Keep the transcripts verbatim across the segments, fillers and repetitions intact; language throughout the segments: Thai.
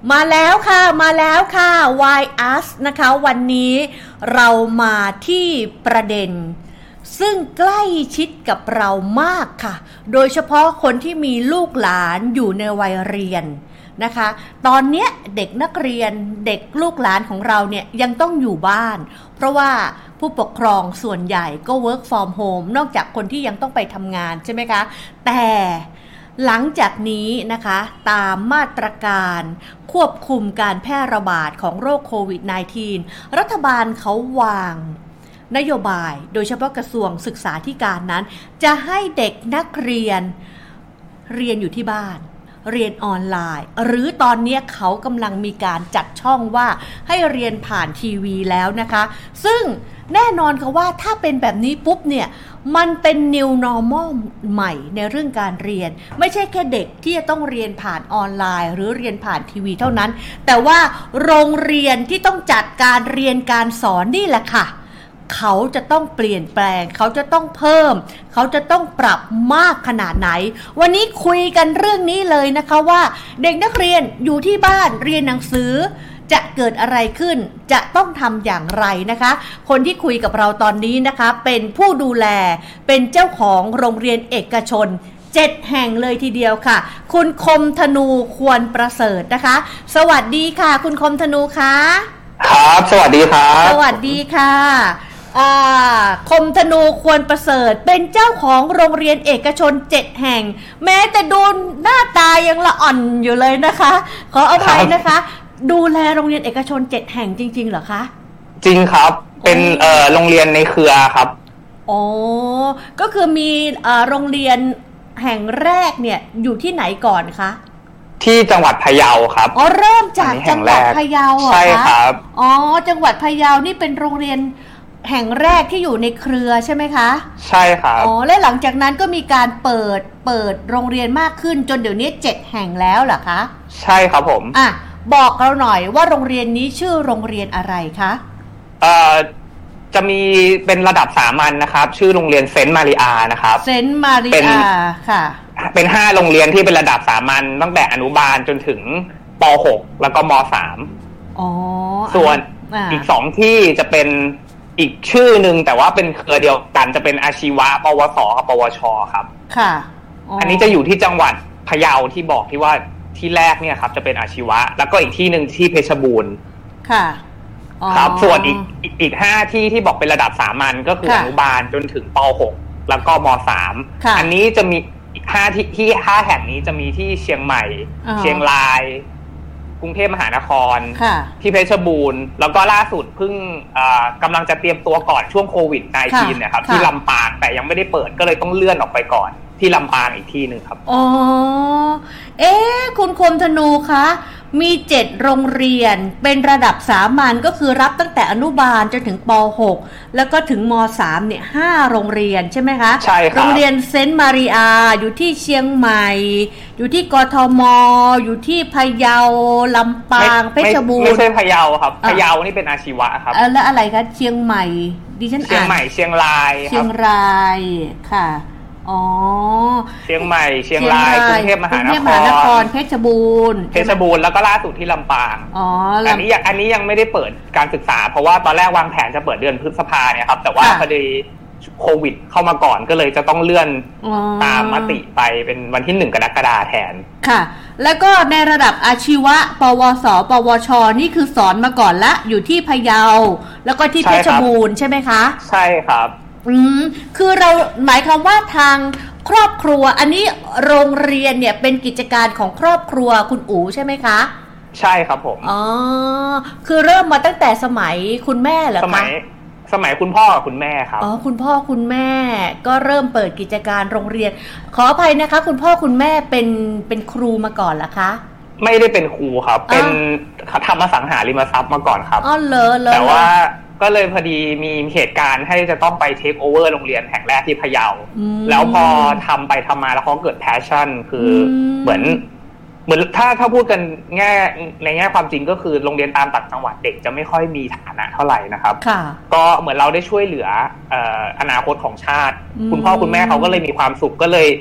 มาแล้วค่ะมาแล้วค่ะ Why Us นะคะวันนี้เรามาที่ประเด็นซึ่งใกล้ชิดกับเรามากค่ะโดยเฉพาะคนที่มีลูกหลานอยู่ในวัยเรียนนะคะตอนเนี้ยเด็กนักเรียนเด็กลูกหลานของเราเนี่ยยังต้องอยู่บ้านเพราะว่าผู้ปกครองส่วนใหญ่ก็ work from home นอกจากคนที่ยังต้องไปทำงานใช่ไหมคะแต่หลังจากนี้นะคะตามมาตรการควบคุมการแพร่ระบาดของโรคโควิด สิบเก้า รัฐบาลเขาวางนโยบายโดยเฉพาะกระทรวงศึกษาธิการนั้นจะให้เด็กนักเรียนเรียนอยู่ที่บ้านเรียนออนไลน์หรือตอนนี้เขากำลังมีการจัดช่องว่าให้เรียนผ่านทีวีแล้วนะคะซึ่งแน่นอนค่ะว่าถ้าเป็นแบบนี้ปุ๊บเนี่ยมันเป็น new normal ใหม่ในเรื่องการเรียนไม่ใช่แค่เด็กที่จะต้องเรียนผ่านออนไลน์หรือเรียนผ่านทีวีเท่านั้นแต่ว่าโรงเรียนที่ต้องจัดการเรียนการสอนนี่แหละค่ะเขาจะต้องเปลี่ยนแปลงเขาจะต้องเพิ่มเขาจะต้องปรับมากขนาดไหนวันนี้คุยกันเรื่องนี้เลยนะคะว่าเด็กนักเรียนอยู่ที่บ้านเรียนหนังสือจะเกิดอะไรขึ้นจะต้องทำอย่างไรนะคะคนที่คุยกับเราตอนนี้นะคะเป็นผู้ดูแลเป็นเจ้าของโรงเรียนเอกชนเจ็ดแห่งเลยทีเดียวค่ะคุณคมธนูควรประเสริฐนะคะสวัสดีค่ะคุณคมธนูคะครับสวัสดีครับสวัสดีค่ะอ่าคมธนูควรประเสริฐเป็นเจ้าของโรงเรียนเอกชนเจ็ดแห่งแม้แต่ดูหน้าตายังละอ่อนอยู่เลยนะคะขออภัยนะคะดูแลโรงเรียนเอกชนเจ็ดแห่งจริงๆเหรอคะจริงครับเป็นเอ่อโรงเรียนในเครือครับอ๋อก็คือมีเอ่อโรงเรียนแห่งแรกเนี่ยอยู่ที่ไหนก่อนคะที่จังหวัดพะเยาครับอ๋อเริ่มจากจังหวัดพะเยาเหรอคะใช่ครับอ๋อจังหวัดพะเยานี่เป็นโรงเรียนแห่งแรกที่อยู่ในเครือใช่ไหมคะใช่ครับอ๋อและหลังจากนั้นก็มีการเปิดเปิดโรงเรียนมากขึ้นจนเดี๋ยวนี้เจ็ดแห่งแล้วเหรอคะใช่ครับผมอ่ะบอกเราหน่อยว่าโรงเรียนนี้ชื่อโรงเรียนอะไรคะเอ่อจะมีเป็นระดับสามัญ น, นะครับชื่อโรงเรียนเซนต์มาริอานะครับเซนต์มาริอาค่ะเป็นห้าโรงเรียนที่เป็นระดับสามัญตั้งแต่อนุบาลจนถึงป หกแล้วก็ม สามอ๋อส่วนอีกสองที่จะเป็นอีกชื่อหนึ่งแต่ว่าเป็นเครือเดียวกันจะเป็นอาชีวะปวสกับปวชครับค่ะอ, อันนี้จะอยู่ที่จังหวัดพะเยาที่บอกที่ว่าที่แรกเนี่ยครับจะเป็นอาชีวะแล้วก็อีกที่หนึ่งที่เพชรบูรณ์ค่ะครับส่วนอีกอีกห้าที่ที่บอกเป็นระดับสามัญก็คืออนุบาลจนถึงป หกแล้วก็ม สามอันนี้จะมีอีกห้าที่ที่ห้าแห่งนี้จะมีที่เชียงใหม่เชียงรายกรุงเทพมหานครที่เพชรบูรณ์แล้วก็ล่าสุดเพิ่งกำลังจะเตรียมตัวก่อนช่วงโควิด สิบเก้า เนี่ยครับที่ลำปางแต่ยังไม่ได้เปิดก็เลยต้องเลื่อนออกไปก่อนที่ลำปางอีกที่หนึ่งครับอ๋อเอ๊ะคุณคมธนูคะมีเจ็ดโรงเรียนเป็นระดับสามัญก็คือรับตั้งแต่อนุบาลจนถึงป หกแล้วก็ถึงม สามเนี่ยห้าโรงเรียนใช่ไหมคะใช่ครับโรงเรียนเซนต์มาริอาอยู่ที่เชียงใหม่อยู่ที่กทมอยู่ที่พะเยาลำปางเพชรบูรณ์ไม่ใช่พะเยาครับพะเยานี่เป็นอาชีวะครับแล้วอะไรคะเชียงใหม่ดิฉันอ่านเชียงใหม่เชียงรายเชียงรายค่ะอ๋อเชียงใหม่เชียงรายกรุงเทพมหานครเพชรบูรณ์เพชรบูรณ์แล้วก็ล่าสุดที่ลำปางอ๋ออันนี้ยังอันนี้ยังไม่ได้เปิดการศึกษาเพราะว่าตอนแรกวางแผนจะเปิดเดือนพฤษภาเนี่ยครับแต่ว่าพอดีโควิดเข้ามาก่อนก็เลยจะต้องเลื่อนตามมติไปเป็นวันที่หนึ่งกรกฎาคมแทนค่ะแล้วก็ในระดับอาชีวะปวสปวชนี่คือสอนมาก่อนละอยู่ที่พะเยาแล้วก็ที่เพชรบูรณ์ใช่ไหมคะใช่ครับอืมคือเราหมายความว่าทางครอบครัวอันนี้โรงเรียนเนี่ยเป็นกิจการของครอบครัวคุณอู๋ใช่ไหมคะใช่ครับผมอ๋อคือเริ่มมาตั้งแต่สมัยคุณแม่เหรอคะสมัยสมัยคุณพ่อกับคุณแม่ครับอ๋อคุณพ่อคุณแม่ก็เริ่มเปิดกิจการโรงเรียนขออภัยนะคะคุณพ่อคุณแม่เป็นเป็นครูมาก่อนเหรอคะไม่ได้เป็นครูครับเป็นทำอสังหาริมทรัพย์มาก่อนครับอ๋อเหรอเหรอแต่ว่าก็เลยพอดีมีเหตุการณ์ให้จะต้องไปเทคโอเวอร์โรงเรียนแห่งแรกที่พะเยาแล้วพอทำไปทำมาแล้วเขาเกิดแพชชั่นคือเหมือนเหมือนถ้าถ้าพูดกันแง่ในแง่ความจริงก็คือโรงเรียนตามต่างจังหวัดเด็กจะไม่ค่อยมีฐานะเท่าไหร่นะครับก็เหมือนเราได้ช่วยเหลืออนาคตของชาติคุณพ่อคุณแม่เขาก็เลยมีความสุขก็เลย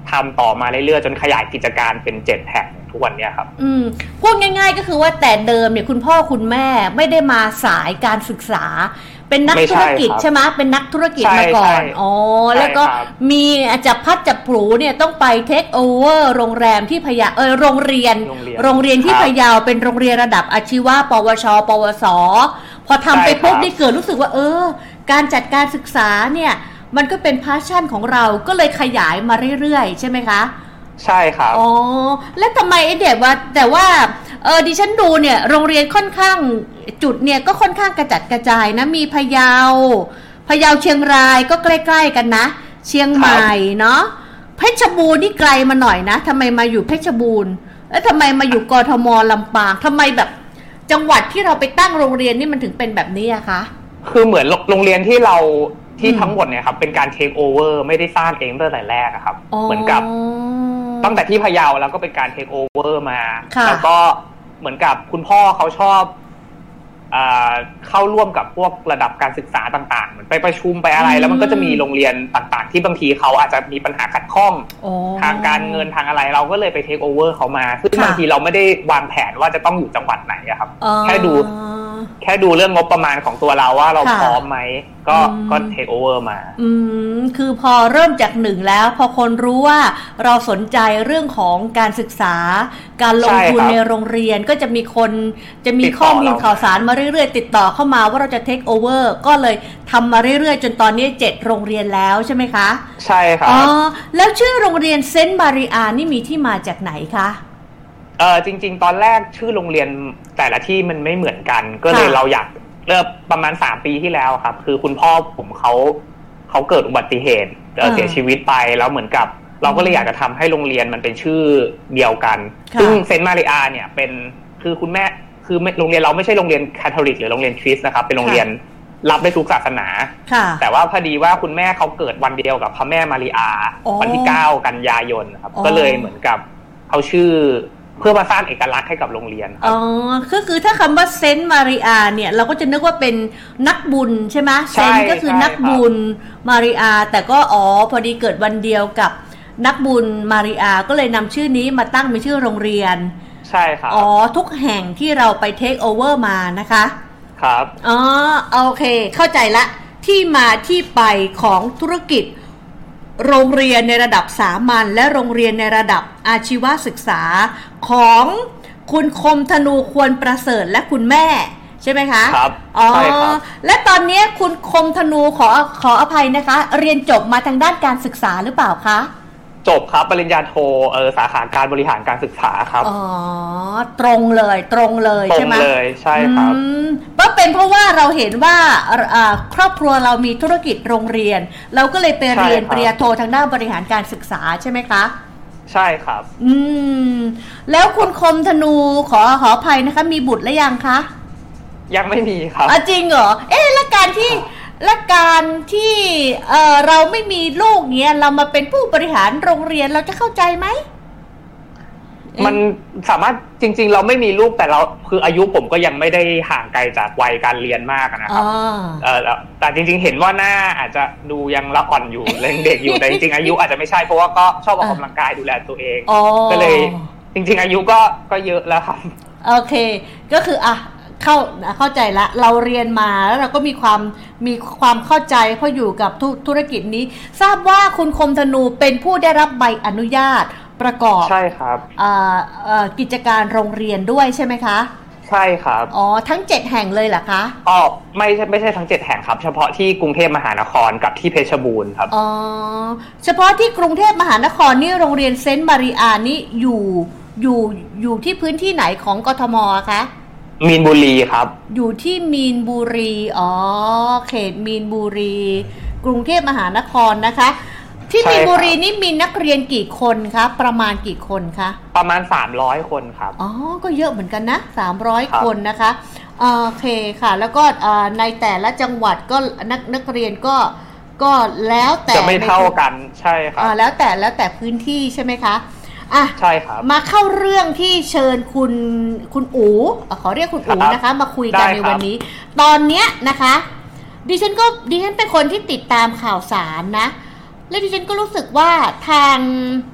ทำต่อมาเรื่อยๆจนขยายกิจการเป็นเจ็ดแห่งทุกวันนี้ครับอืมพูดง่ายๆก็คือว่าแต่เดิมเนี่ยคุณพ่อคุณแม่ไม่ได้มาสายการศึกษาเป็นนักธุรกิจใช่ไหมเป็นนักธุรกิจมาก่อนอ๋อแล้วก็มีจับพัดจับผูเนี่ยต้องไปเทคโอเวอร์โรงแรมที่พะเยาเออโรงเรียนโรงเรียนที่พะเยาเป็นโรงเรียนระดับอาชีวะปวชปวสพอทำไปปุ๊บนี่เกิดรู้สึกว่าเออการจัดการศึกษาเนี่ยมันก็เป็นพาชั่นของเราก็เลยขยายมาเรื่อยๆใช่ไหมคะใช่ครับอ๋อแล้วทำไมไอ้เด็กว่าแต่ว่าเออดิฉันดูเนี่ยโรงเรียนค่อนข้างจุดเนี่ยก็ค่อนข้างกระจัดกระจายนะมีพะเยาพะเยาเชียงรายก็ใกล้ๆกันนะเชียงใหม่เนาะเพชรบูรณ์นี่ไกลมาหน่อยนะทำไมมาอยู่เพชรบูรณ์แล้วทำไมมาอยู่กทมลำปางทำไมแบบจังหวัดที่เราไปตั้งโรงเรียนนี่มันถึงเป็นแบบนี้อะคะคือเหมือนโรงเรียนที่เราที่ทั้งหมดเนี่ยครับเป็นการเทคโอเวอร์ไม่ได้สร้างเองตั้งแต่แรกอะครับเหมือนกับตั้งแต่ที่พะเยาแล้วก็เป็นการเทคโอเวอร์มาแล้วก็เหมือนกับคุณพ่อเขาชอบเข้าร่วมกับพวกระดับการศึกษาต่างๆเหมือนไปประชุมไปอะไรแล้วมันก็จะมีโรงเรียนต่างๆที่บางทีเขาอาจจะมีปัญหาขัดข้องทางการเงินทางอะไรเราก็เลยไปเทคโอเวอร์เขามาซึ่งบางทีเราไม่ได้วางแผนว่าจะต้องอยู่จังหวัดไหนอะครับแค่ดูแค่ดูเรื่องงบประมาณของตัวเราว่าเราพร้อมไหมก็ก็เทคโอเวอร์มาอืมคือพอเริ่มจากหนึ่งแล้วพอคนรู้ว่าเราสนใจเรื่องของการศึกษาการลงทุนในโรงเรียนก็จะมีคนจะมีข้อมูลข่าวสารมาเรื่อยๆติดต่อเข้ามาว่าเราจะเทคโอเวอร์ก็เลยทำมาเรื่อยๆจนตอนนี้เจ็ดโรงเรียนแล้วใช่ไหมคะใช่ครับอ๋อแล้วชื่อโรงเรียนเซนต์มาริอานี่มีที่มาจากไหนคะเออจริงๆตอนแรกชื่อโรงเรียนแต่ละที่มันไม่เหมือนกันก็เลยเราอยากเริ่มประมาณสามปีที่แล้วครับคือคุณพ่อผมเขาเขาเกิดอุบัติเหตุเสียชีวิตไปแล้วเหมือนกับเราก็เลยอยากจะทำให้โรงเรียนมันเป็นชื่อเดียวกันซึ่งเซนต์มาริอาเนี่ยเป็นคือคุณแม่คือโรงเรียนเราไม่ใช่โรงเรียนคาทอลิกหรือโรงเรียนคริสต์นะครับเป็นโรงเรียนรับได้ทุกศาสนาแต่ว่าพอดีว่าคุณแม่เขาเกิดวันเดียวกับพระแม่มาริอาวันที่เก้ากันยายนครับก็เลยเหมือนกับเขาชื่อเพื่อมาสร้างเอกลักษณ์ให้กับโรงเรียนอ๋อก็คือถ้าคำว่าเซนต์มาริอาเนี่ยเราก็จะนึกว่าเป็นนักบุญใช่ไหมเซนต์ก็คือนักบุญมาริอาแต่ก็อ๋อพอดีเกิดวันเดียวกับนักบุญมาริอาก็เลยนำชื่อนี้มาตั้งเป็นชื่อโรงเรียนใช่ครับอ๋อทุกแห่งที่เราไปเทคโอเวอร์มานะคะครับอ๋อโอเคเข้าใจละที่มาที่ไปของธุรกิจโรงเรียนในระดับสามัญและโรงเรียนในระดับอาชีวศึกษาของคุณคมธนูควรประเสริฐและคุณแม่ใช่ไหมคะครับอ๋อและตอนนี้คุณคมธนูขอขออภัยนะคะเรียนจบมาทางด้านการศึกษาหรือเปล่าคะจบครับปริญญาโทเออสาขาการบริหารการศึกษาครับอ๋อตรงเลยตรงเลยใช่ไหมตรงเลยใช่ครับก็เป็นเพราะว่าเราเห็นว่าครอบครัวเรามีธุรกิจโรงเรียนเราก็เลยไปเรียนปริญญาโททางด้านบริหารการศึกษาใช่ไหมคะใช่ครับอืมแล้วคุณคมธนูขอขออภัยนะคะมีบุตรหรือยังคะยังไม่มีครับอ๋อจริงเหรอเอ๊ะแล้วการที่และการที่เอ่อเราไม่มีลูกเนี้ยเรามาเป็นผู้บริหารโรงเรียนเราจะเข้าใจไหมมันสามารถจริงๆเราไม่มีลูกแต่เราคืออายุผมก็ยังไม่ได้ห่างไกลจากวัยการเรียนมากนะครับเออแต่จริงๆเห็นว่าหน้าอาจจะดูยังละอ่อนอยู่ยังเด็กอยู่แต่จริงๆอายุอาจจะไม่ใช่เพราะว่าก็ชอบออกกำลังกายดูแลตัวเองก็เลยจริงๆอายุก็ก็เยอะแล้วครับโอเคก็คืออ่ะเข้าเข้าใจละเราเรียนมาแล้วเราก็มีความมีความเข้าใจเพราะอยู่กับธุรกิจนี้ทราบว่าคุณคมธนูเป็นผู้ได้รับใบอนุญาตประกอบใช่ครับกิจการโรงเรียนด้วยใช่ไหมคะใช่ครับอ๋อทั้งเจ็ดแห่งเลยเหรอคะอ๋อไม่ใช่ไม่ใช่ทั้งเจ็ดแห่งครับเฉพาะที่กรุงเทพมหานครกับที่เพชรบูรณ์ครับอ๋อเฉพาะที่กรุงเทพมหานครนี่โรงเรียนเซนต์มาริอานี่อยู่อยู่อยู่ที่พื้นที่ไหนของกทมคะมีนบุรีครับอยู่ที่มีนบุรีอ๋อเขตมีนบุรีกรุงเทพมหานครนะคะที่มีนบุรีนี่มีนักเรียนกี่คนคะประมาณกี่คนคะประมาณสามร้อยคนครับอ๋อก็เยอะเหมือนกันนะสามร้อยคนนะคะโอเคค่ะแล้วก็ในแต่ละจังหวัดก็นักนักเรียนก็ก็แล้วแต่จะไม่เท่ากันใช่ครับอ่าแล้วแต่แล้วแต่พื้นที่ใช่ไหมคะอ่ะใช่ครับมาเข้าเรื่องที่เชิญคุณคุณอู๋ขอเรียกคุณอู๋นะคะมาคุยกันในวันนี้ตอนเนี้ยนะคะดิฉันก็ดิฉันเป็นคนที่ติดตามข่าวสารนะและดิฉันก็รู้สึกว่าทาง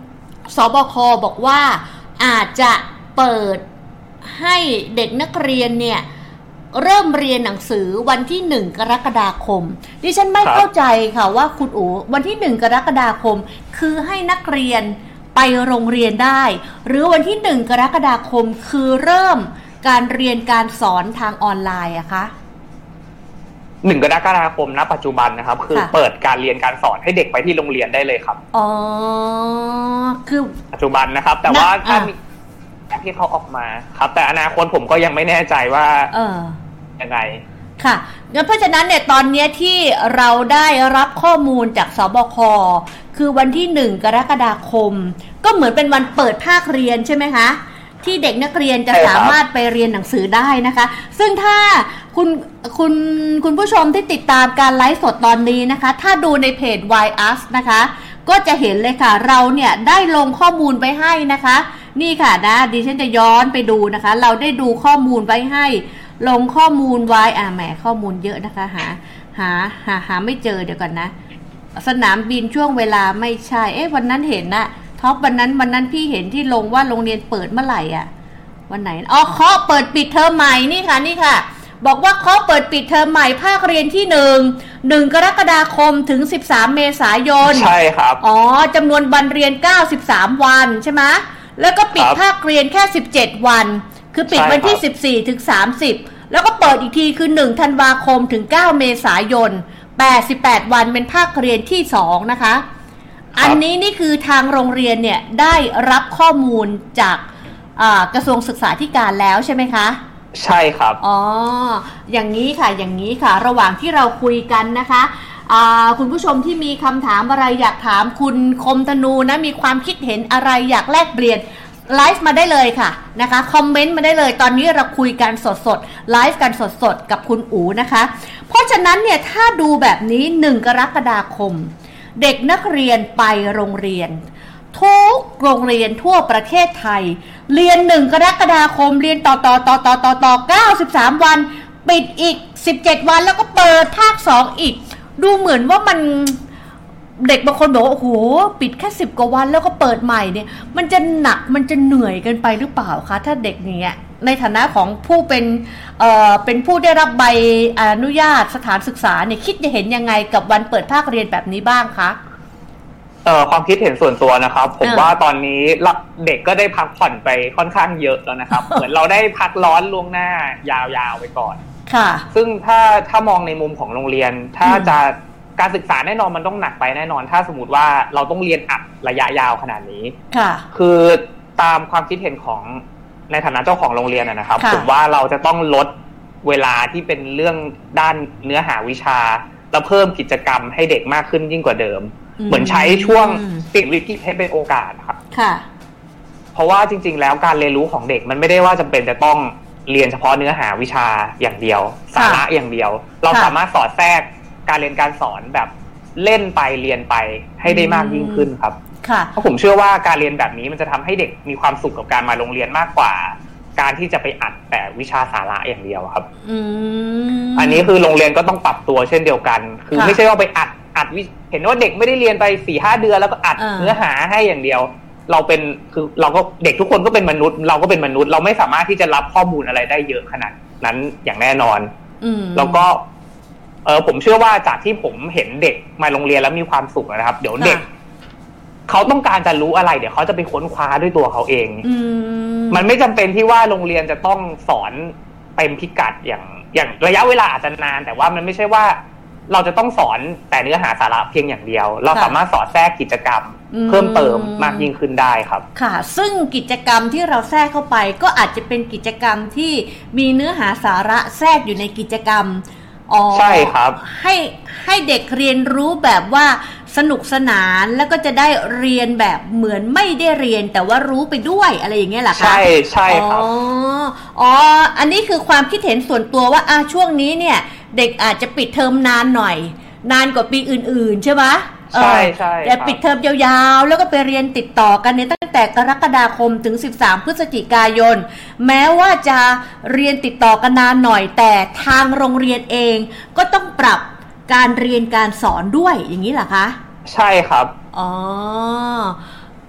สบคบอกว่าอาจจะเปิดให้เด็กนักเรียนเนี่ยเริ่มเรียนหนังสือวันที่หนึ่งกรกฎาคมดิฉันไม่เข้าใจค่ะว่าคุณอู๋วันที่หนึ่งกรกฎาคมคือให้นักเรียนไปโรงเรียนได้หรือวันที่หนึ่งกรกฎาคมคือเริ่มการเรียนการสอนทางออนไลน์อะคะหนึ่งกรกฎาคมณปัจจุบันนะครับคือเปิดการเรียนการสอนให้เด็กไปที่โรงเรียนได้เลยครับอ๋อคือปัจจุบันนะครับแต่ว่าถ้ามีที่เขาออกมาครับแต่อนาคตผมก็ยังไม่แน่ใจว่าเออยังไงค่ะงั้นเพราะฉะนั้นเนี่ยตอนนี้ที่เราได้รับข้อมูลจากสบคคือวันที่หนึ่งกรกฎาคมก็เหมือนเป็นวันเปิดภาคเรียนใช่ไหมคะที่เด็กนักเรียนจะสามารถไปเรียนหนังสือได้นะคะซึ่งถ้าคุณคุณคุณผู้ชมที่ติดตามการไลฟ์สดตอนนี้นะคะถ้าดูในเพจ วาย อาร์ นะคะก็จะเห็นเลยค่ะเราเนี่ยได้ลงข้อมูลไว้ให้นะคะนี่ค่ะนะดิฉันจะย้อนไปดูนะคะเราได้ดูข้อมูลไว้ให้ลงข้อมูลไว้อ่าแหมข้อมูลเยอะนะคะหาหาหาหาไม่เจอเดี๋ยวก่อนนะสนามบินช่วงเวลาไม่ใช่เอ๊ะวันนั้นเห็นนะท็อปวันนั้นวันนั้นพี่เห็นที่ลงว่าโรงเรียนเปิดเมื่อไหร่อ่ะวันไหนอ๋อเคาะเปิดปิดเทอมใหม่นี่ค่ะนี่ค่ะบอกว่าเคาะเปิดปิดเทอมใหม่ภาคเรียนที่หนึ่ง หนึ่งกรกฎาคมถึงสิบสามเมษายนใช่ครับอ๋อจำนวนวันเรียนเก้าสิบสามวันใช่ไหมแล้วก็ปิดภาคเรียนแค่สิบเจ็ดวันคือปิดวันที่สิบสี่ถึงสามสิบแล้วก็เปิดอีกทีคือหนึ่งธันวาคมถึงเก้าเมษายนแปดสิบแปดวันเป็นภาคเรียนที่สองนะคะอันนี้นี่คือทางโรงเรียนเนี่ยได้รับข้อมูลจากกระทรวงศึกษาธิการแล้วใช่ไหมคะใช่ครับอ๋ออย่างนี้ค่ะอย่างนี้ค่ะระหว่างที่เราคุยกันนะคะคุณผู้ชมที่มีคำถามอะไรอยากถามคุณคมธนูนะมีความคิดเห็นอะไรอยากแลกเปลี่ยนไลฟ์มาได้เลยค่ะนะคะคอมเมนต์มาได้เลยตอนนี้เราคุยกันสดๆไลฟ์กันสดๆกับคุณอู๋นะคะเพราะฉะนั้นเนี่ยถ้าดูแบบนี้หนึ่งกรกฎาคมเด็กนักเรียนไปโรงเรียนทุกโรงเรียนทั่วประเทศไทยเรียนหนึ่งกรกฎาคมเรียนต่อต่อต่อต่อต่อต่อเก้าสิบสามวันปิดอีกสิบเจ็ดวันแล้วก็เปิดภาคสองอีกดูเหมือนว่ามันเด็กบางคนบอกว่าโอ้โหปิดแค่สิบกว่าวันแล้วก็เปิดใหม่เนี่ยมันจะหนักมันจะเหนื่อยเกินไปหรือเปล่าคะถ้าเด็กเนี้ยในฐานะของผู้เป็นเอ่อเป็นผู้ได้รับใบอนุญาตสถานศึกษาเนี่ยคิดจะเห็นยังไงกับวันเปิดภาคเรียนแบบนี้บ้างคะเอ่อความคิดเห็นส่วนตัวนะครับผมว่าตอนนี้เด็กก็ได้พักผ่อนไปค่อนข้างเยอะแล้วนะครับ เหมือนเราได้พักร้อนล่วงหน้ายาวๆไปก่อนค่ะซึ่งถ้าถ้ามองในมุมของโรงเรียนถ้าจะการศึกษาแน่นอนมันต้องหนักไปแน่นอนถ้าสมมติว่าเราต้องเรียนอัดระยะยาวขนาดนี้ค่ะคือตามความคิดเห็นของในฐานะเจ้าของโรงเรียนนะครับผมว่าเราจะต้องลดเวลาที่เป็นเรื่องด้านเนื้อหาวิชาแล้วเพิ่มกิจกรรมให้เด็กมากขึ้นยิ่งกว่าเดิมเหมือนใช้ช่วงติดวิกฤตให้เป็นโอกาสครับค่ะเพราะว่าจริงๆแล้วการเรียนรู้ของเด็กมันไม่ได้ว่าจำเป็นจะต้องเรียนเฉพาะเนื้อหาวิชาอย่างเดียวสาระอย่างเดียวเราสามารถสอดแทรกการเรียนการสอนแบบเล่นไปเรียนไปให้ได้มากยิ่งขึ้นครับเพราะผมเชื่อว่าการเรียนแบบนี้มันจะทำให้เด็กมีความสุขกับการมาโรงเรียนมากกว่าการที่จะไปอัดแต่วิชาสาระอย่างเดียวครับอันนี้คือโรงเรียนก็ต้องปรับตัวเช่นเดียวกันคือไม่ใช่ว่าไปอัดอัดเห็นว่าเด็กไม่ได้เรียนไป สี่ห้า เดือนแล้วก็อัดเนื้อหาให้อย่างเดียวเราเป็นคือเราก็เด็กทุกคนก็เป็นมนุษย์เราก็เป็นมนุษย์เราไม่สามารถที่จะรับข้อมูลอะไรได้เยอะขนาดนั้นอย่างแน่นอนแล้วก็เออผมเชื่อว่าจากที่ผมเห็นเด็กมาโรงเรียนแล้วมีความสุขนะครับเดี๋ยวเด็กเขาต้องการจะรู้อะไรเดี๋ยวเขาจะไปค้นคว้าด้วยตัวเขาเองมันไม่จำเป็นที่ว่าโรงเรียนจะต้องสอนเต็มพิกัดอย่างอย่างระยะเวลาอาจจะนานแต่ว่ามันไม่ใช่ว่าเราจะต้องสอนแต่เนื้อหาสาระเพียงอย่างเดียวเราสามารถสอดแทรกกิจกรรมเพิ่มเติมมากยิ่งขึ้นได้ครับค่ะซึ่งกิจกรรมที่เราแทรกเข้าไปก็อาจจะเป็นกิจกรรมที่มีเนื้อหาสาระแทรกอยู่ในกิจกรรมใช่ครับให้ให้เด็กเรียนรู้แบบว่าสนุกสนานแล้วก็จะได้เรียนแบบเหมือนไม่ได้เรียนแต่ว่ารู้ไปด้วยอะไรอย่างเงี้ยเหรอคะใช่ใช่ครับอ๋ออ๋ออันนี้คือความคิดเห็นส่วนตัวว่าอ่ะช่วงนี้เนี่ยเด็กอาจจะปิดเทอมนานหน่อยนานกว่าปีอื่นๆใช่ไหมใช่ใช่แต่ปิดเทอมยาวๆแล้วก็ไปเรียนติดต่อกันในตั้งแต่กรกฎาคมถึงสิบสามพฤศจิกายนแม้ว่าจะเรียนติดต่อกันนานหน่อยแต่ทางโรงเรียนเองก็ต้องปรับการเรียนการสอนด้วยอย่างนี้เหรอคะใช่ครับอ๋อ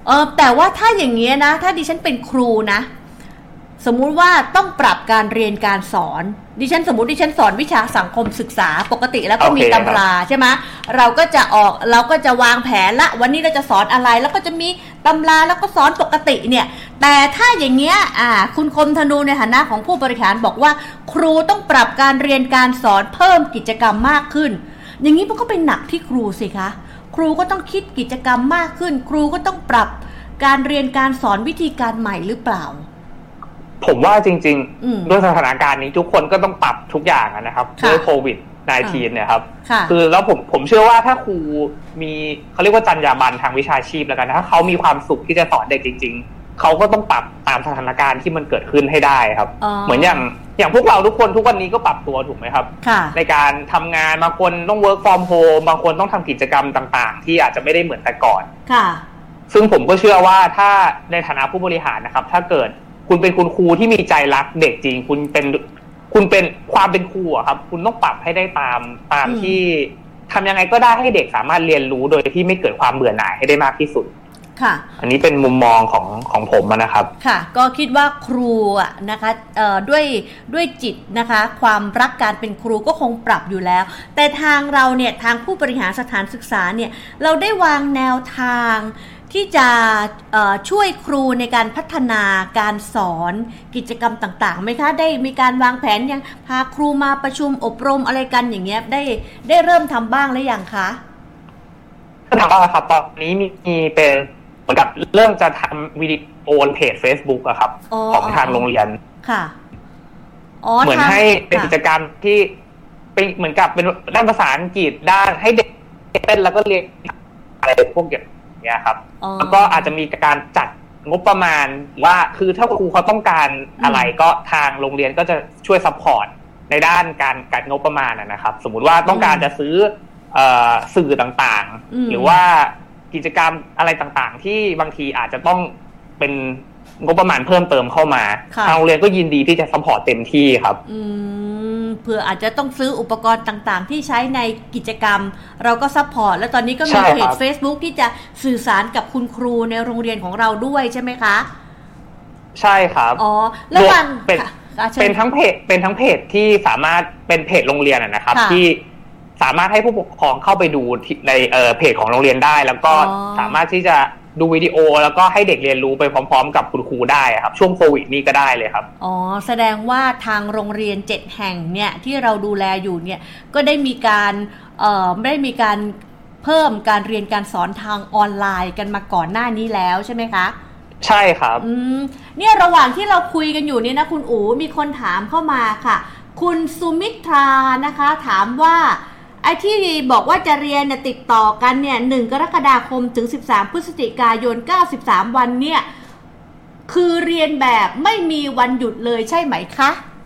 เออแต่ว่าถ้าอย่างเงี้ยนะถ้าดิฉันเป็นครูนะสมมุติว่าต้องปรับการเรียนการสอนดิฉันสมมุติดิฉันสอนวิชาสังคมศึกษาปกติแล้วก็ okay, มีตำราใช่ไหมเราก็จะออกเราก็จะวางแผนละวันนี้เราจะสอนอะไรแล้วก็จะมีตำราแล้วก็สอนปกติเนี่ยแต่ถ้าอย่างเงี้ยอ่าคุณคมธนูในฐานะของผู้บริหารบอกว่าครูต้องปรับการเรียนการสอนเพิ่มกิจกรรมมากขึ้นอย่างนี้มันก็เป็นหนักที่ครูสิคะครูก็ต้องคิดกิจกรรมมากขึ้นครูก็ต้องปรับการเรียนการสอนวิธีการใหม่หรือเปล่าผมว่าจริงๆด้วยสถานการณ์นี้ทุกคนก็ต้องปรับทุกอย่างนะครับด้วยโควิด สิบเก้า เนี่ยครับคือแล้วผมผมเชื่อว่าถ้าครูมีเขาเรียกว่าจรรยาบรรณทางวิชาชีพแล้วกันนะถ้าเขามีความสุขที่จะสอนเด็กจริงๆเขาก็ต้องปรับตามสถานการณ์ที่มันเกิดขึ้นให้ได้ครับเหมือนอย่างอย่างพวกเราทุกคนทุกวันนี้ก็ปรับตัวถูกไหมครับในการทำงานบางคนต้อง work from home บางคนต้องทำกิจกรรมต่างๆที่อาจจะไม่ได้เหมือนแต่ก่อนซึ่งผมก็เชื่อว่าถ้าในฐานะผู้บริหารนะครับถ้าเกิดคุณเป็นคุณครูที่มีใจรักเด็กจริงคุณเป็นคุณเป็นความเป็นครูอะครับคุณต้องปรับให้ได้ตามตามที่ทำยังไงก็ได้ให้เด็กสามารถเรียนรู้โดยที่ไม่เกิดความเบื่อหน่ายให้ได้มากที่สุดค่ะอันนี้เป็นมุมมองของของผมนะครับค่ะก็คิดว่าครูอะนะคะเอ่อด้วยด้วยจิตนะคะความรักการเป็นครูก็คงปรับอยู่แล้วแต่ทางเราเนี่ยทางผู้บริหารสถานศึกษาเนี่ยเราได้วางแนวทางที่จะช่วยครูในการพัฒนาการสอนกิจกรรมต่างๆไหมคะได้มีการวางแผนยังพาครูมาประชุมอบรมอะไรกันอย่างเงี้ยได้ได้เริ่มทำบ้างหรือยังคะก็ทำบ้างครับตอนนี้มีมีเป็นเหมือนกับเริ่มจะทำวิดีโอเพจ Facebook อะครับของทางโรงเรียนค่ะเหมือนให้เป็นกิจกรรมที่เป็นเหมือนกับเป็นด้านภาษาอังกฤษด้านให้เด็กเต้นแล้วก็เรียนอะไรพวกอย่างเงี้ยครับแล้วก็อาจจะมีการจัดงบประมาณว่าคือถ้าครูเขาต้องการอะไรก็ทางโรงเรียนก็จะช่วยซัพพอร์ตในด้านการการงบประมาณนะครับสมมุติว่าต้องการจะซื้อสื่อต่างๆหรือว่ากิจกรรมอะไรต่างๆที่บางทีอาจจะต้องเป็นงบประมาณเพิ่มเติมเข้ามาทางโรงเรียนก็ยินดีที่จะซัพพอร์ตเต็มที่ครับเผื่ออาจจะต้องซื้ออุปกรณ์ต่างๆที่ใช้ในกิจกรรมเราก็ซัพพอร์ตแล้วตอนนี้ก็มีเพจ Facebook ที่จะสื่อสารกับคุณครูในโรงเรียนของเราด้วยใช่ไหมคะใช่ครับอ๋อแล้วบางเป็นเป็นทั้งเพจเป็นทั้งเพจที่สามารถเป็นเพจโรงเรียนนะครับที่สามารถให้ผู้ปกครองเข้าไปดูในเพจของโรงเรียนได้แล้วก็สามารถที่จะดูวิดีโอแล้วก็ให้เด็กเรียนรู้ไปพร้อมๆกับคุณครูได้ครับช่วงโควิดนี่ก็ได้เลยครับอ๋อแสดงว่าทางโรงเรียนเจ็ดแห่งเนี่ยที่เราดูแลอยู่เนี่ยก็ได้มีการเอ่อได้มีการเพิ่มการเรียนการสอนทางออนไลน์กันมาก่อนหน้านี้แล้วใช่ไหมคะใช่ครับอืมเนี่ยระหว่างที่เราคุยกันอยู่เนี่ยนะคุณอู๋มีคนถามเข้ามาค่ะคุณสุมิตรานะคะถามว่าไอ้ที่บอกว่าจะเรียนเนี่ยติดต่อกันเนี่ยหนึ่งกรกฎาคมถึงสิบสามพฤศจิกายนเก้าสิบสามวันเนี่ยคือเรียนแบบไม่มีวันหยุดเลยใช่ไหมคะ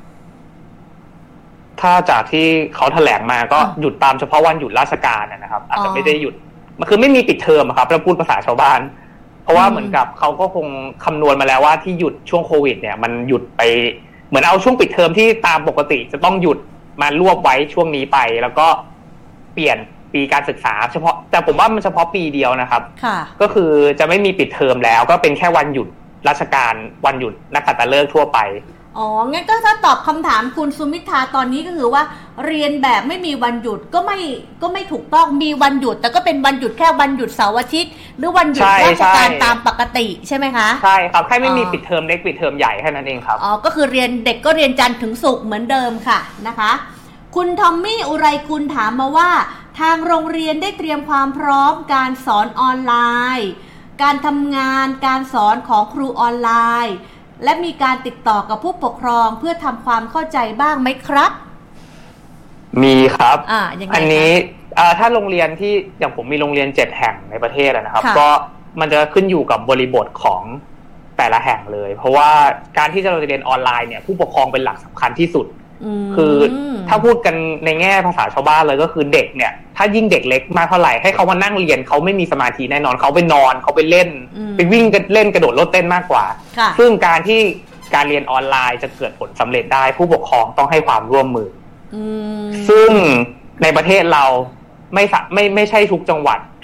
ถ้าจากที่เขาแถลงมาก็หยุดตามเฉพาะวันหยุดราชการนะครับอาจจะไม่ได้หยุดมันคือไม่มีปิดเทอมครับเราพูดภาษาชาวบ้านเพราะว่าเหมือนกับเขาก็คงคำนวณมาแล้วว่าที่หยุดช่วงโควิดเนี่ยมันหยุดไปเหมือนเอาช่วงปิดเทอมที่ตามปกติจะต้องหยุดมารวบไว้ช่วงนี้ไปแล้วก็เปลี่ยนปีการศึกษาเฉพาะแต่ผมว่ามันเฉพาะปีเดียวนะครับก็คือจะไม่มีปิดเทอมแล้วก็เป็นแค่วันหยุดราชการวันหยุดนักขัตฤกษ์ทั่วไปอ๋องั้นก็ถ้าตอบคำถามคุณสุมิทราตอนนี้ก็คือว่าเรียนแบบไม่มีวันหยุดก็ไม่ก็ไม่ถูกต้องมีวันหยุดแต่ก็เป็นวันหยุดแค่วันหยุดเสาร์อาทิตย์หรือวันหยุดราชการตามปกติใช่ไหมคะใช่ครับแค่ไม่มีปิดเทอมเล็กปิดเทอมใหญ่แค่นั้นเองครับอ๋อก็คือเรียนเด็กก็เรียนจันทร์ถึงศุกร์เหมือนเดิมค่ะนะคะคุณทอมมี่อุไรกุลถามมาว่าทางโรงเรียนได้เตรียมความพร้อมการสอนออนไลน์การทำงานการสอนของครูออนไลน์และมีการติดต่อกับผู้ปกครองเพื่อทำความเข้าใจบ้างไหมครับมีครับอ่าอย่างไรอันนี้ถ้าโรงเรียนที่อย่างผมมีโรงเรียนเจ็ดแห่งในประเทศนะครับก็มันจะขึ้นอยู่กับบริบทของแต่ละแห่งเลยเพราะว่าการที่จะเราจะเรียนออนไลน์เนี่ยผู้ปกครองเป็นหลักสำคัญที่สุดคือถ้าพูดกันในแง่ภาษาชาวบ้านเลยก็คือเด็กเนี่ยถ้ายิ่งเด็กเล็กมากเท่าไหร่ให้เขามานั่งเรียนเขาไม่มีสมาธิแน่นอนเขาไปนอนเขาไปเล่นไปวิ่งกันเล่นกระโดดโลดเต้นมากกว่าซึ่งการที่การเรียนออนไลน์จะเกิดผลสำเร็จได้ผู้ปกครองต้องให้ความร่วมมือซึ่งในประเทศเราไม่ไม่ไม่ใช่ทุกจังหวัดทุก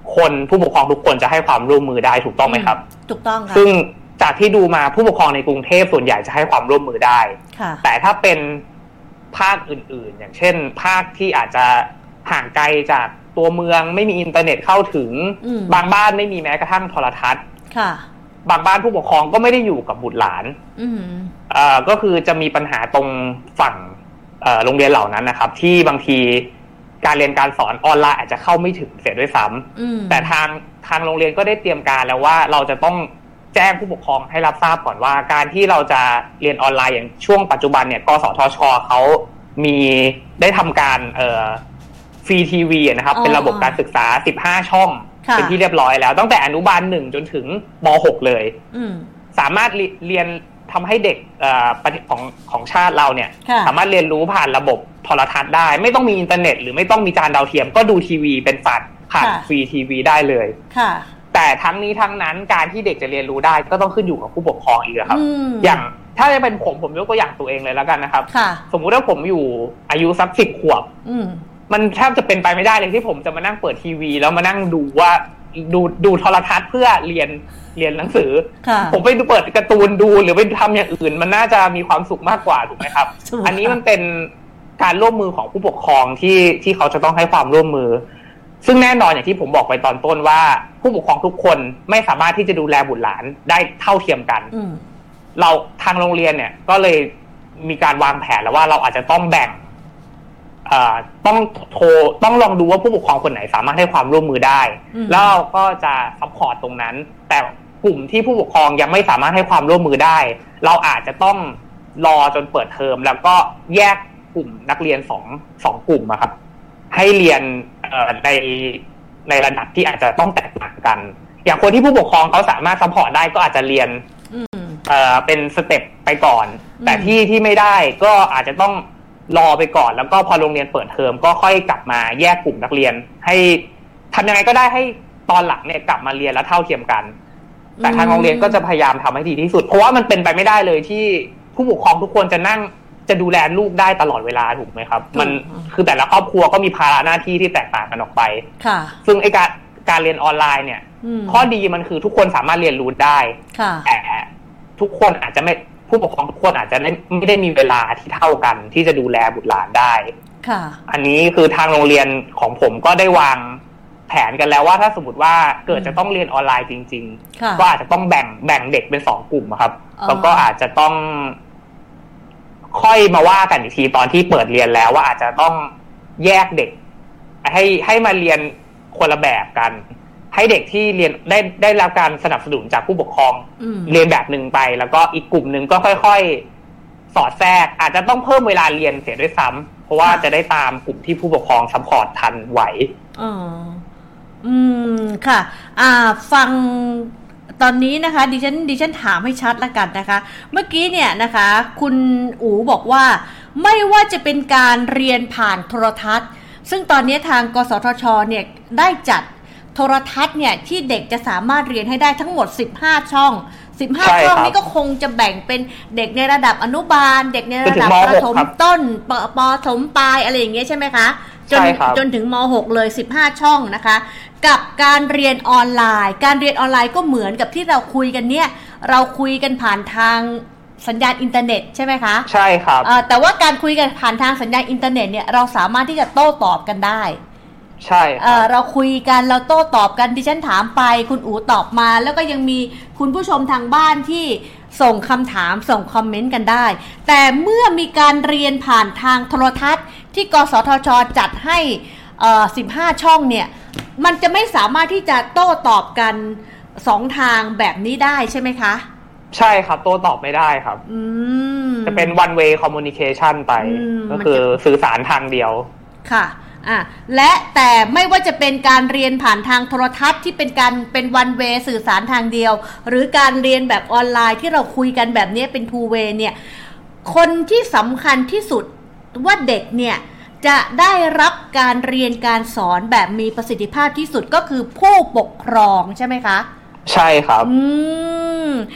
คนผู้ปกครองทุกคนจะให้ความร่วมมือได้ถูกต้องไหมครับถูกต้องค่ะซึ่งจากที่ดูมาผู้ปกครองในกรุงเทพส่วนใหญ่จะให้ความร่วมมือได้แต่ถ้าเป็นภาคอื่นๆอย่างเช่นภาคที่อาจจะห่างไกลจากตัวเมืองไม่มีอินเทอร์เน็ตเข้าถึงบางบ้านไม่มีแม้กระทั่งโทรทัศน์บางบ้านผู้ปกครองก็ไม่ได้อยู่กับบุตรหลานอ่าก็คือจะมีปัญหาตรงฝั่งโรงเรียนเหล่านั้นนะครับที่บางทีการเรียนการสอนออนไลน์อาจจะเข้าไม่ถึงเสียด้วยซ้ำแต่ทางทางโรงเรียนก็ได้เตรียมการแล้วว่าเราจะต้องแจ้งผู้ปกครองให้รับทราบก่อนว่าการที่เราจะเรียนออนไลน์อย่างช่วงปัจจุบันเนี่ยกสทช.เขามีได้ทำการเอ่อฟรีทีวีนะครับเป็นระบบการศึกษาสิบห้าช่องเป็นที่เรียบร้อยแล้วตั้งแต่อนุบาลหนึ่งจนถึงม.หก เลยสามารถเรียนทำให้เด็กประเทศของของชาติเราเนี่ยสามารถเรียนรู้ผ่านระบบโทรทัศน์ได้ไม่ต้องมีอินเทอร์เน็ตหรือไม่ต้องมีจานดาวเทียมก็ดูทีวีเป็นฝันผ่านฟรีทีวีได้เลยแต่ทั้งนี้ทั้งนั้นการที่เด็กจะเรียนรู้ได้ก็ต้องขึ้นอยู่กับผู้ปกครองอีกครับอย่างถ้าจะเป็นผมผมยกตัวอย่างตัวเองเลยแล้วกันนะครับสมมุติว่าผมอยู่อายุสักสิบขวบมันแทบจะเป็นไปไม่ได้เลยที่ผมจะมานั่งเปิดทีวีแล้วมานั่งดูว่าดูดูโทรทัศน์เพื่อเรียนเรียนหนังสือผมไปดูเปิดการ์ตูนดูหรือไปทำอย่างอื่นมันน่าจะมีความสุขมากกว่าถูกไหมครับ อันนี้มันเป็นการร่วมมือของผู้ปกครองที่ที่เขาจะต้องให้ความร่วมมือซึ่งแน่นอนอย่างที่ผมบอกไปตอนต้นว่าผู้ปกครองทุกคนไม่สามารถที่จะดูแลบุตรหลานได้เท่าเทียมกันเราทางโรงเรียนเนี่ยก็เลยมีการวางแผนแล้วว่าเราอาจจะต้องแบ่งต้องโทรต้องลองดูว่าผู้ปกครองคนไหนสามารถให้ความร่วมมือได้แล้วเราก็จะซัพพอร์ตตรงนั้นแต่กลุ่มที่ผู้ปกครองยังไม่สามารถให้ความร่วมมือได้เราอาจจะต้องรอจนเปิดเทอมแล้วก็แยกกลุ่มนักเรียนสองสองกลุ่มอะครับให้เรียนในในระดับที่อาจจะต้องแตกต่างกันอย่างคนที่ผู้ปกครองเขาสามารถซัพพอร์ตได้ก็อาจจะเรียนเป็นสเต็ปไปก่อนแต่ที่ที่ไม่ได้ก็อาจจะต้องรอไปก่อนแล้วก็พอโรงเรียนเปิดเทอมก็ค่อยกลับมาแยกกลุ่มนักเรียนให้ทำยังไงก็ได้ให้ตอนหลังเนี่ยกลับมาเรียนแล้วเท่าเทียมกันแต่ทางโรงเรียนก็จะพยายามทำให้ดีที่สุดเพราะว่ามันเป็นไปไม่ได้เลยที่ผู้ปกครองทุกคนจะนั่งจะดูแลลูกได้ตลอดเวลาถูกไหมครับมันคือแต่ละครอบครัวก็มีภาระหน้าที่ที่แตกต่างกันออกไปซึ่งไอ้การการเรียนออนไลน์เนี่ยข้อดีมันคือทุกคนสามารถเรียนรู้ได้แต่ทุกคนอาจจะไม่ผู้ปกครองทุกคนอาจจะไม่ได้มีเวลาที่เท่ากันที่จะดูแลบุตรหลานได้ค่ะอันนี้คือทางโรงเรียนของผมก็ได้วางแผนกันแล้วว่าถ้าสมมติว่าเกิดจะต้องเรียนออนไลน์จริงๆก็อาจจะต้องแบ่งแบ่งเด็กเป็นสองกลุ่มครับแล้วก็อาจจะต้องค่อยมาว่ากันอีกทีตอนที่เปิดเรียนแล้วว่าอาจจะต้องแยกเด็กให้ให้มาเรียนคนละแบบกันให้เด็กที่เรียนได้ได้รับการสนับสนุนจากผู้ปกครองเรียนแบบหนึ่งไปแล้วก็อีกกลุ่มหนึ่งก็ค่อยๆสอดแทรกอาจจะต้องเพิ่มเวลาเรียนเสียด้วยซ้ำเพราะว่าจะได้ตามกลุ่มที่ผู้ปกครองซัพพอร์ตทันไหวอ๋ออืมค่ะอ่าฟังตอนนี้นะคะดิฉันดิฉันถามให้ชัดละกันนะคะเมื่อกี้เนี่ยนะคะคุณอู๋บอกว่าไม่ว่าจะเป็นการเรียนผ่านโทรทัศน์ซึ่งตอนนี้ทางกสทช.เนี่ยได้จัดโทรทัศน์เนี่ยที่เด็กจะสามารถเรียนให้ได้ทั้งหมดสิบห้าช่องสิบห้าช่องนี้ก็คงจะแบ่งเป็นเด็กในระดับอนุบาลเด็กในระดับประถมต้นปปถมปลายอะไรอย่างเงี้ยใช่ไหมคะจนจนถึงม.หก เลยสิบห้าช่องนะคะกับการเรียนออนไลน์การเรียนออนไลน์ก็เหมือนกับที่เราคุยกันเนี่ยเราคุยกันผ่านทางสัญญาณอินเทอร์เน็ตใช่ไหมคะใช่ครับแต่ว่าการคุยกันผ่านทางสัญญาณอินเทอร์เน็ตเนี่ยเราสามารถที่จะโต้ตอบกันได้ใช่เออเราคุยกันเราโต้ตอบกันดิฉันถามไปคุณอู๋ตอบมาแล้วก็ยังมีคุณผู้ชมทางบ้านที่ส่งคำถามส่งคอมเมนต์กันได้แต่เมื่อมีการเรียนผ่านทางโทรทัศน์ที่กสทช.จัดให้เอ่อสิบห้าช่องเนี่ยมันจะไม่สามารถที่จะโต้ตอบกันสองทางแบบนี้ได้ใช่ไหมคะใช่ครับโต้ตอบไม่ได้ครับจะเป็น one way communication ไปก็คือสื่อสารทางเดียวค่ะอ่ะและแต่ไม่ว่าจะเป็นการเรียนผ่านทางโทรทัศน์ที่เป็นการเป็น one way สื่อสารทางเดียวหรือการเรียนแบบออนไลน์ที่เราคุยกันแบบนี้เป็น two way เนี่ยคนที่สำคัญที่สุดว่าเด็กเนี่ยจะได้รับการเรียนการสอนแบบมีประสิทธิภาพที่สุดก็คือผู้ปกครองใช่ไหมคะใช่ครับอืม